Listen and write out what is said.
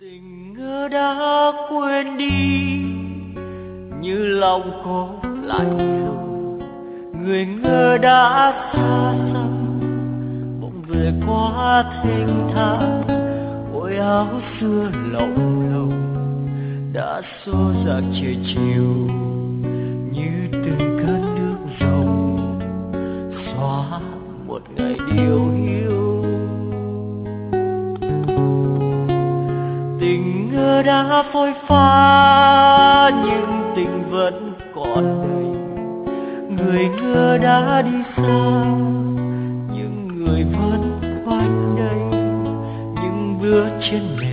Tình ngỡ đã quên đi, như lòng có lạnh lùng. Người ngỡ đã xa xăm, bỗng về quá thênh thang. Ôi áo xưa lộng lộng đã xô dạt trời chiều, như từng cơn nước rồng xóa một ngày điều hiu. Tình ngỡ đã phôi pha, nhưng tình vẫn còn đây. Người ngỡ đã đi xa, nhưng người vẫn quanh đây. Những bước chân mệt